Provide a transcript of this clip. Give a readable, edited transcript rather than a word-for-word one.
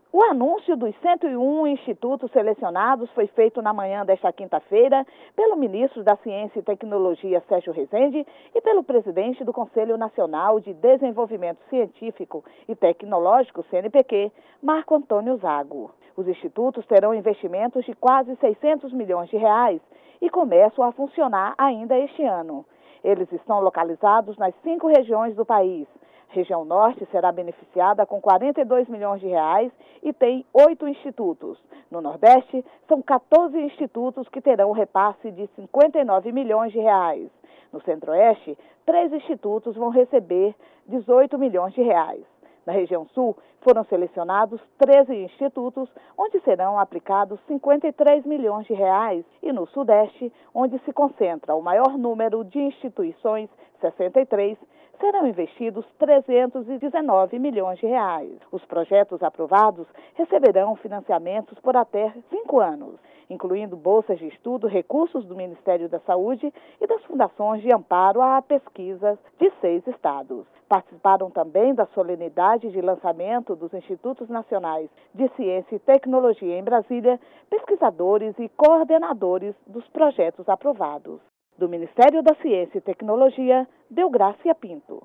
O anúncio dos 101 institutos selecionados foi feito na manhã desta quinta-feira pelo ministro da Ciência e Tecnologia, Sérgio Rezende, e pelo presidente do Conselho Nacional de Desenvolvimento Científico e Tecnológico, CNPq, Marco Antônio Zago. Os institutos terão investimentos de quase 600 milhões de reais e começam a funcionar ainda este ano. Eles estão localizados nas 5 regiões do país. Região Norte será beneficiada com 42 milhões de reais e tem 8 institutos. No Nordeste, são 14 institutos que terão repasse de 59 milhões de reais. No Centro-Oeste, 3 institutos vão receber 18 milhões de reais. Na região Sul, foram selecionados 13 institutos, onde serão aplicados 53 milhões de reais, e no Sudeste, onde se concentra o maior número de instituições, 63, serão investidos 319 milhões de reais. Os projetos aprovados receberão financiamentos por até 5 anos, incluindo bolsas de estudo, recursos do Ministério da Saúde e das fundações de amparo à pesquisa de 6 estados. Participaram também da solenidade de lançamento dos Institutos Nacionais de Ciência e Tecnologia em Brasília, pesquisadores e coordenadores dos projetos aprovados. Do Ministério da Ciência e Tecnologia, Delgrácia Pinto.